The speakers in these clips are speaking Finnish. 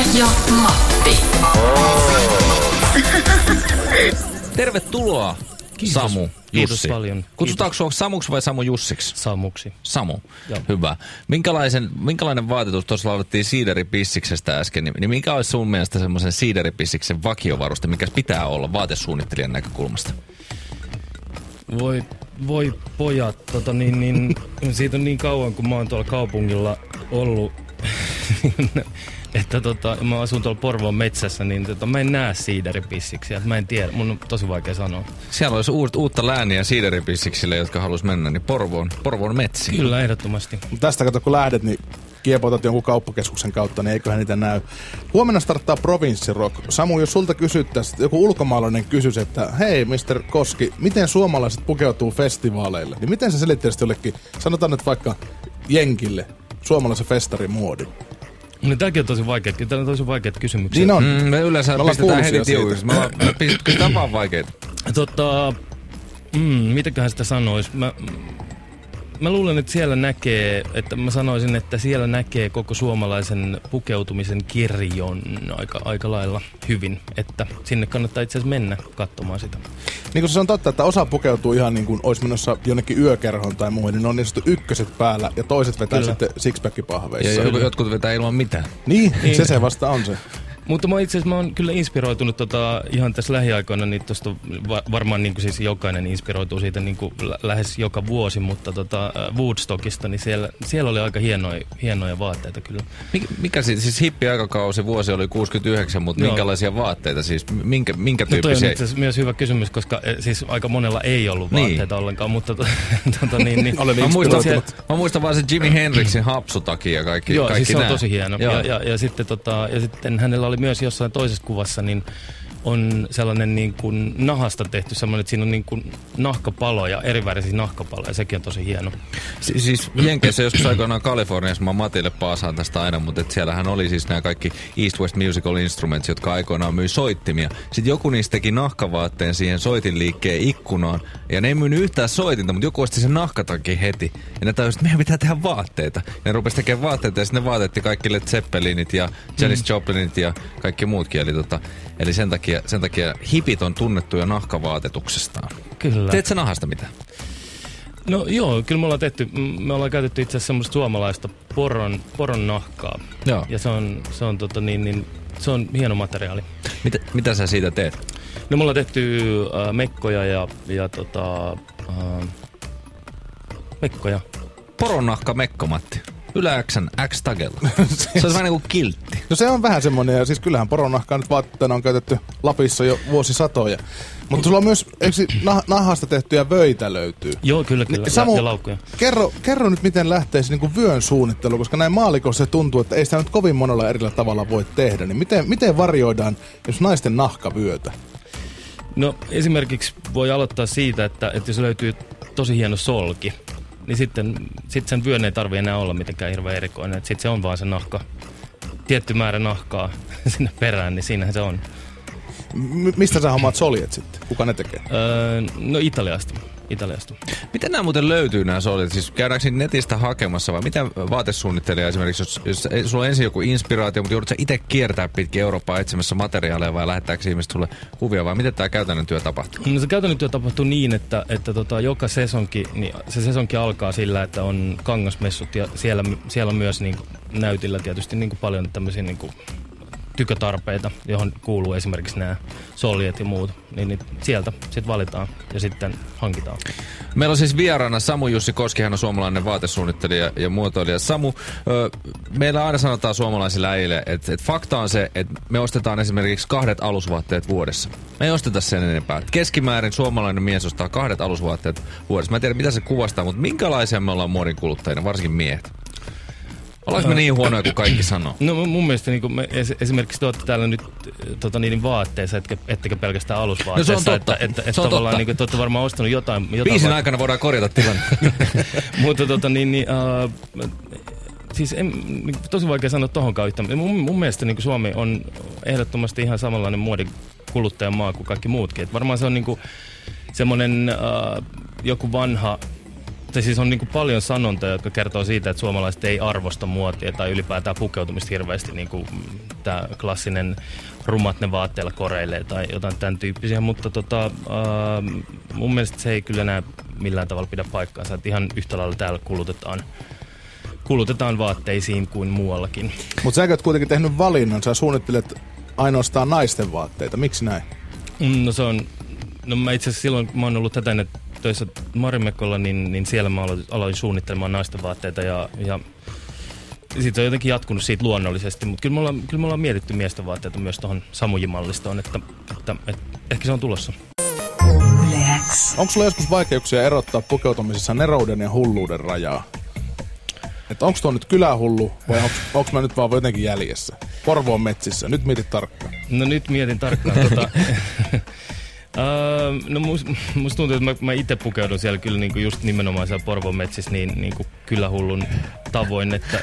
ja Matti. Tervetuloa, Kiitos. Samu, Jussi. Kiitos paljon. Kutsutaanko sinua Samuksi vai Samu Jussiksi? Samuksi. Samu, Joo. hyvä. Minkälainen vaatetus, tuossa laulettiin siideripissiksestä äsken, niin mikä olisi sun mielestä semmoisen siideripissiksen vakiovaruste, mikä pitää olla vaatesuunnittelijan näkökulmasta? Voi pojat, siitä on niin kauan, kun mä oon tuolla kaupungilla ollut, että mä asun tuolla Porvoon metsässä, niin mä en näe siideripissiksiä. Mä en tiedä, mun on tosi vaikea sanoa. Siellä olisi uutta lääniä siideripissiksille, jotka halus mennä, niin Porvoon metsiin. Kyllä, ehdottomasti. Tästä kato, kun lähdet, niin kiepotat jonkun kauppakeskuksen kautta, niin eiköhän niitä näy. Huomenna starttaa Provinssirock. Samu, jos sulta kysyttäisiin, joku ulkomaalainen kysyisi, että hei, Mr. Koski, miten suomalaiset pukeutuu festivaaleille? Niin miten sä selittäisit jollekin, sanotaan nyt vaikka jenkille, suomalaisen festarimuodin? No, tämäkin on tosi vaikea. Tämä on tosi vaikeat kysymyksiä. Niin on. Me yleensä pistetään heti tiuiksi. Kyllä tämä on vaikeita. Mitäköhän sitä sanoisi? Mä luulen, että siellä näkee, mä sanoisin, että siellä näkee koko suomalaisen pukeutumisen kirjon aika lailla hyvin, että sinne kannattaa itse asiassa mennä katsomaan sitä. Niin kuin se on totta, että osa pukeutuu ihan niin kuin olisi menossa jonnekin yökerhoon tai muuhun, niin ne on niin sanottu ykköset päällä ja toiset vetää Kyllä. sitten sixpack-pahveissa. Ja jotkut vetää ilman mitään. Niin, se vasta on se. Mutta itse asiassa mä oon kyllä inspiroitunut ihan tässä lähiaikoina, niin tosta varmaan niin kuin siis jokainen inspiroituu siitä niin kuin lähes joka vuosi, mutta Woodstockista, niin siellä oli aika hienoja vaatteita kyllä. Mikä siis hippiaikakausi vuosi oli 69, mutta Joo. minkälaisia vaatteita siis? Minkä No toi on tyyppisiä? itse asiassa myös hyvä kysymys, koska siis aika monella ei ollut vaatteita ollenkaan, mutta niin. Olen Mä muistan vaan se Jimi Hendrixin hapsutaki ja kaikki. Joo, kaikki siis se on nää. tosi hieno. Ja sitten hänellä oli myös jossain toisessa kuvassa, niin on sellainen niin kuin nahasta tehty semmoinen, että siinä on niin kuin nahkapaloja, erivärisiä nahkapaloja, sekin on tosi hieno. Siis Jenkeissä joskus aikoinaan Kaliforniassa, mä Matille paasaan tästä aina, mutta siellähän oli siis nämä kaikki East West Musical Instruments, jotka aikoinaan myi soittimia. Sitten joku niistä teki nahkavaatteen siihen soitinliikkeen ikkunaan, ja ne ei myynyt yhtään soitinta, mutta joku osti sen nahkatakin heti. Ja ne tajusivat, että meidän pitää tehdä vaatteita. Ja ne rupesi tekemään vaatteita, ja sitten ne vaatetti kaikki Led Zeppelinit ja Janis Joplinit ja kaikki muutkin. Eli sen takia hipit on tunnettuja nahkavaatetuksestaan. Kyllä. Teet sä nahasta mitään? No joo, kyllä me ollaan käytetty itse asiassa semmoista suomalaista poron nahkaa. Joo. Ja se on hieno materiaali. Mitä sä siitä teet? No me ollaan tehty mekkoja ja mekkoja. Poronnahka mekko, Matti. Yläksän X-tagella. Se on vähän niin kuin kiltti. No se on vähän semmoinen, ja siis kyllähän poronahkaa nyt vaatteena on käytetty Lapissa jo vuosisatoja. Mutta sulla on myös, eikö nahasta tehtyjä vöitä löytyy? Joo, kyllä. Samu, ja laukkuja. Kerro nyt, miten lähtee se niinku vyön suunnittelu, koska näin maalikossa se tuntuu, että ei sitä nyt kovin monella erillä tavalla voi tehdä. Niin miten varjoidaan jos naisten nahkavyötä? No esimerkiksi voi aloittaa siitä, että jos löytyy tosi hieno solki, niin sitten sen vyön ei tarvitse enää olla mitenkään hirveän erikoinen. Sitten se on vaan se nahka, tietty määrä nahkaa sinne perään, niin siinähän se on. Mistä sä hommaat soljet sitten? Kuka ne tekee? No Italiasta. Miten nämä muuten löytyy nämä solit? Siis käydäänkö netistä hakemassa vai mitä vaatesuunnittelija esimerkiksi, jos sulla on ensin joku inspiraatio, mutta joudut sä itse kiertää pitkin Eurooppaa etsimässä materiaaleja vai lähettääkö ihmiset sulle kuvia vai miten tämä käytännön työ tapahtuu? No se käytännön työ tapahtuu niin, että joka sesonki, niin se sesonki alkaa sillä, että on kangasmessut ja siellä on myös niin kuin näytillä tietysti niin kuin paljon tämmöisiä niin kuin tykötarpeita, johon kuuluu esimerkiksi nämä soljet ja muut, niin sieltä sitten valitaan ja sitten hankitaan. Meillä on siis vieraana Samu Jussi Koski, hän on suomalainen vaatesuunnittelija ja muotoilija. Samu, meillä aina sanotaan suomalaisille äijille, että fakta on se, että me ostetaan esimerkiksi 2 alusvaatteet vuodessa. Me ei osteta sen enempää. Keskimäärin suomalainen mies ostaa 2 alusvaatteet vuodessa. Mä en tiedä, mitä se kuvastaa, mutta minkälaisia me ollaan muodin kuluttajina, varsinkin miehet? Ollaanko me niin huonoja kuin kaikki sanoo? No mun mielestä niin me esimerkiksi te olette täällä nyt niiden vaatteissa, ettekä pelkästään alusvaatteissa. No se on totta. Että se on tavallaan totta. niin te olette varmaan ostanut jotain Biisin aikana voidaan korjata tilanne. Mutta siis tosi vaikea sanoa tohonkaan yhtään. Mun mielestä niin Suomi on ehdottomasti ihan samanlainen muodikuluttajan maa kuin kaikki muutkin. Et varmaan se on niin semmoinen joku vanha siis on niinku paljon sanontoja, jotka kertoo siitä, että suomalaiset ei arvosta muotia tai ylipäätään pukeutumista hirveästi. Niinku tää klassinen rumat ne vaatteilla koreilee tai jotain tämän tyyppisiä, mutta mun mielestä se ei kyllä enää millään tavalla pidä paikkaansa. Että ihan yhtä lailla täällä kulutetaan vaatteisiin kuin muuallakin. Mutta sä oot kuitenkin tehnyt valinnan, sä suunnittelet ainoastaan naisten vaatteita. Miksi näin? No mä itse asiassa silloin, kun mä oon ollut tätä töissä Marimekolla, niin siellä mä aloin suunnittelemaan naisten vaatteita ja siitä on jotenkin jatkunut siitä luonnollisesti, mutta kyllä me ollaan mietitty miesten vaatteita myös tuohon Samuji-mallistoon, että ehkä se on tulossa. Onko sulla joskus vaikeuksia erottaa pukeutumisessa nerouden ja hulluuden rajaa? Että onko tuo nyt kylähullu vai onko mä nyt vaan jotenkin jäljessä? Porvoon metsissä, nyt mietit tarkkaan. No nyt mietin tarkkaan. No musta tuntuu, että mä itse pukeudun siellä kyllä niinku just nimenomaan siellä Porvoon metsissä niinku kylähullun tavoin, että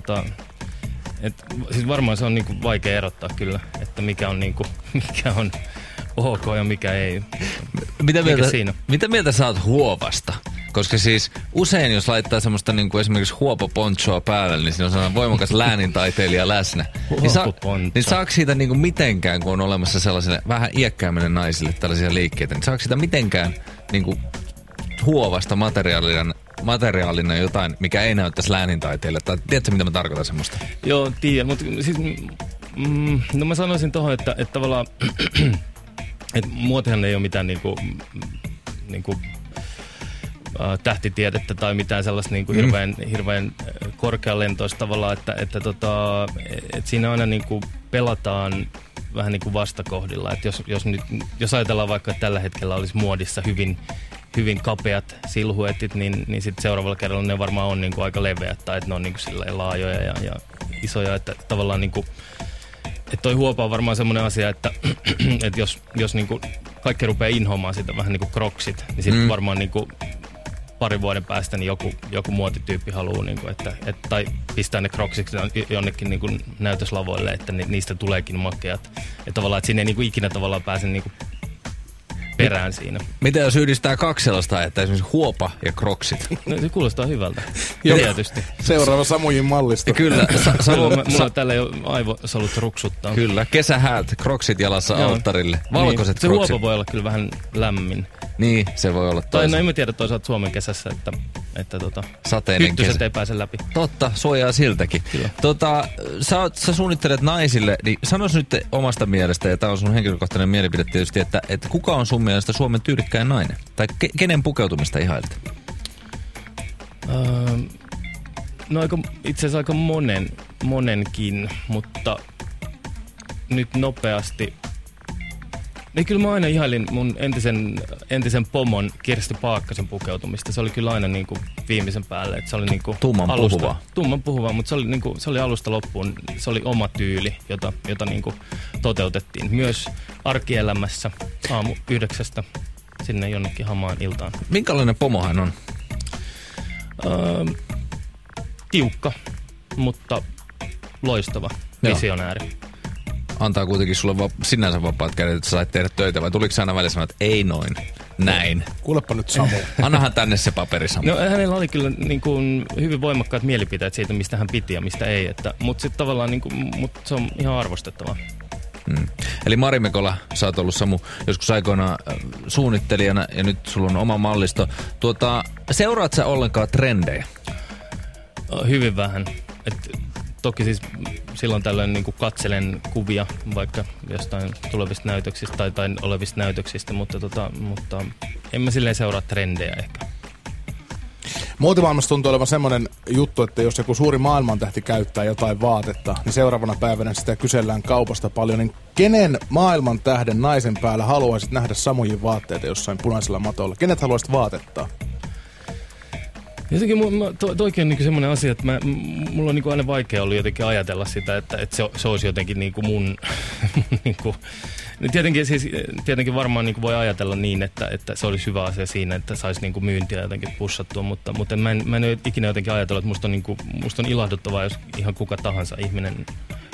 siis varmaan se on niinku vaikea erottaa kyllä, että mikä on ok ja mikä ei. Mitä mieltä sä oot huovasta? Koska siis usein, jos laittaa semmoista niinku esimerkiksi huopoponchoa päälle, niin siinä on sellainen voimakas läänintaiteilija läsnä. Niin saako siitä niinku mitenkään, kun on olemassa sellaisille vähän iäkkäämmille naisille tällaisia liikkeitä, niin saako siitä mitenkään niinku huovasta materiaalina jotain, mikä ei näyttäisi läänintaiteille? Tai tiedätkö, mitä mä tarkoitan semmoista? Joo, tiedän, mutta siis, no mä sanoisin tohon, että tavallaan, että muotihan ei ole mitään niinku tähtitiedettä tai mitään sellaista niinku hirveän korkealentoista tavallaan, että siinä aina niinku pelataan vähän niinku vastakohdilla. Että jos ajatellaan vaikka, että tällä hetkellä olisi muodissa hyvin kapeat silhuetit, niin sitten seuraavalla kerralla ne varmaan on niinku aika leveät tai että ne on niinku laajoja ja isoja, että tavallaan niinku että toi huopa on varmaan semmoinen asia, että jos niinku kaikki rupeaa inhoamaan sitä vähän niinku kroksit, niin sitten varmaan niinku parin vuoden päästä niin joku muotityyppi haluaa, niinku, tai pistää ne kroksiksi jonnekin niinku näytöslavoille, että niistä tuleekin makeat. Että tavallaan, että sinne ei niinku ikinä tavallaan pääse niinku perään siinä. Mitä jos yhdistää kaksi sellaista, että esimerkiksi huopa ja kroksit? No, se kuulostaa hyvältä. Tietysti. Seuraava Samujin mallista. Kyllä. Mulla täällä ei ole aivosolut ruksuttaa. Kyllä. Kesähäät, kroksit jalassa alttarille. Valkoiset niin. kroksit. Se huopa voi olla kyllä vähän lämmin. Niin, se voi olla toisaalta. Tai en mä tiedä toisaalta Suomen kesässä, että sateinen hyttyset kesä. Ei pääse läpi. Totta, suojaa siltäkin. Kyllä. Sä suunnittelet naisille, niin sanois nyt omasta mielestä, ja tää on sun henkilökohtainen mielipide tietysti, että kuka on sun mielestä Suomen tyylikkäin nainen? Tai kenen pukeutumista ihailet? No itse asiassa aika monenkin, mutta nyt nopeasti. Niin kyllä mä aina ihailin mun entisen pomon Kirsti Paakkasen pukeutumista. Se oli kyllä aina niinku viimeisen päälle. Että se oli niinku tumman puhuva, mutta se oli alusta loppuun. Se oli oma tyyli, jota niinku toteutettiin. Myös arkielämässä aamu 9 sinne jonnekin hamaan iltaan. Minkälainen pomo hän on? Tiukka, mutta loistava. Visionääri. Antaa kuitenkin sulle sinänsä vapaat kädet, että sä sait tehdä töitä, vai tuliko sä aina välillä sanoa, että ei noin, näin? Kuulepa nyt Samu. Annahan tänne se paperi, Samu. No hänellä oli kyllä niin kuin hyvin voimakkaat mielipiteet siitä, mistä hän piti ja mistä ei, mutta sitten tavallaan niin kuin, mutta se on ihan arvostettavaa. Eli Marimekolla sä oot ollut, Samu, joskus aikoinaan suunnittelijana ja nyt sulla on oma mallisto. Seuraat sä ollenkaan trendejä? Hyvin vähän. Toki siis silloin tällöin niin kuin katselen kuvia vaikka jostain tulevista näytöksistä tai olevista näytöksistä, mutta en mä silleen seuraa trendejä ehkä. Muotimaailmassa tuntuu olevan semmoinen juttu, että jos joku suuri maailmantähti käyttää jotain vaatetta, niin seuraavana päivänä sitä kysellään kaupasta paljon, niin kenen maailmantähden naisen päällä haluaisit nähdä Samujin vaatteita jossain punaisella matolla? Kenet haluaisit vaatettaa? Jotenkin toikin on niinku semmoinen asia, että mulla on niinku aina vaikea ollut jotenkin ajatella sitä, että se olisi jotenkin niinku mun niinku, tietenkin varmaan niinku voi ajatella niin, että se olisi hyvä asia siinä, että saisi niinku myyntiä jotenkin pussattua, mutta mä en ole ikinä jotenkin ajatellut, että musta on ilahduttavaa, jos ihan kuka tahansa ihminen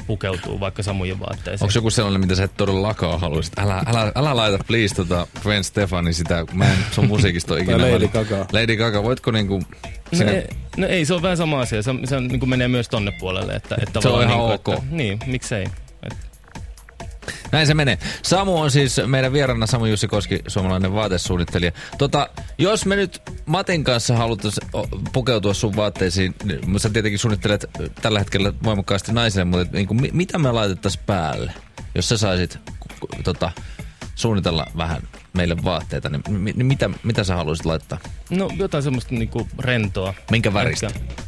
pukeutuu vaikka Samujen vaatteisiin. Onko joku sellainen, mitä sä et todellakaan haluaisit? Älä laita please Gwen Stefani sitä, mä en sun musiikista ole ikinä. Lady Gaga. Lady Gaga, voitko niinku... No ei, se on vähän sama asia. Se niin menee myös tonne puolelle. Että se on ihan niin ok. Niin, miksei. Näin se menee. Samu on siis meidän vieraana, Samu Jussi Koski, suomalainen vaatesuunnittelija. Jos me nyt Matin kanssa haluttaisiin pukeutua sun vaatteisiin, niin sä tietenkin suunnittelet tällä hetkellä voimakkaasti naisille, mutta niin kuin, mitä me laitettaisiin päälle? Jos sä saisit suunnitella vähän meille vaatteita, niin mitä sä haluaisit laittaa? No jotain semmoista niinku rentoa. Minkä väristä?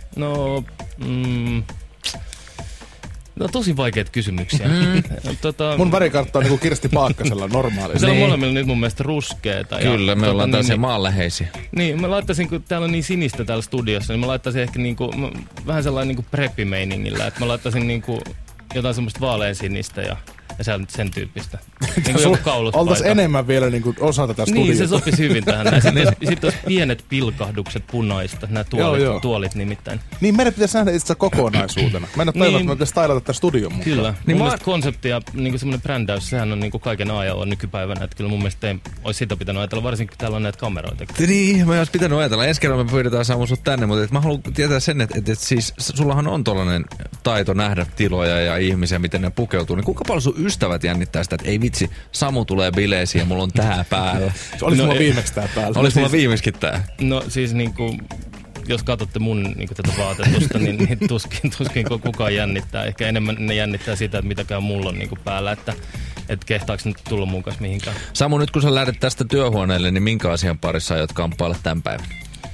No tosi vaikeat kysymyksiä. Mun värikartta on niinku Kirsti Paakkasella normaalisti. Se on molemmilla nyt mun mielestä ruskeeta. Kyllä, me ollaan tällaisia maanläheisiä. Niin, mä laittaisin, kun täällä on niin sinistä täällä studiossa, niin mä laittaisin ehkä niinku, vähän sellainen niinku preppi-meiningillä. Että mä laittaisin niinku jotain semmoista vaaleansinistä ja sen tyyppistä. Niin oltaisiin enemmän vielä niinku osa tätä studiota. Niin, se sopisi hyvin tähän. Sitten olisi pienet pilkahdukset punaista, nämä tuolit nimittäin. Niin, meidän pitäisi nähdä itse kokonaisuutena. Mä en ole tajunnut, että me pitäisi tailata tätä studion mukaan. Kyllä. Niin mun mielestä konsepti ja niin semmoinen brändäys, sehän on niin kaiken A ja O nykypäivänä. Että kyllä mun mielestä ei olisi sitä pitänyt ajatella, varsinkin kun täällä on näitä kameroita. Niin, mä olisi pitänyt ajatella. Ensi kerran me pyydetään Samu sut tänne, mutta mä haluan tietää sen, että siis sullahan on tollainen taito nähdä tiloja ja ihmisiä, miten ne pukeutuu. Niin kuinka paljon sun ystävät jännittää sitä, että ei vitsi, Samu tulee bileisiin ja mulla on tää päällä. Olisi mulla viimeksi tää päällä. Olisi mulla viimeksikin tää. No siis niinku, jos katsotte mun niinku tätä vaatetusta, niin tuskin kukaan jännittää. Ehkä enemmän ne jännittää sitä, että mitäkään mulla on niinku päällä, että kehtaaks nyt tulla mun kanssa mihinkään. Samu, nyt kun sä lähdet tästä työhuoneelle, niin minkä asian parissa aiot kamppailla tämän päivän?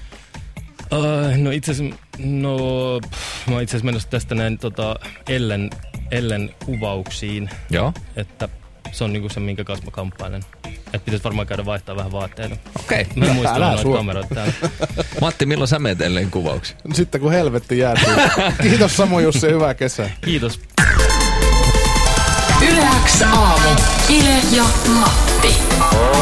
No itse asiassa, mä oon itse asiassa menossa tästä näin Ellen kuvauksiin. Joo. Että se on niinku se, minkä kanssa mä kamppailen. Että pitäisi varmaan käydä vaihtaa vähän vaatteita. Okei. Mä en muista noita kameroita täällä. Matti, milloin sä meet Ellen kuvauksiin? Sitten kun helvetti jäätyy. Kiitos Samu Jussi, hyvää kesää. Kiitos. Yle X aamu. Ile ja Matti.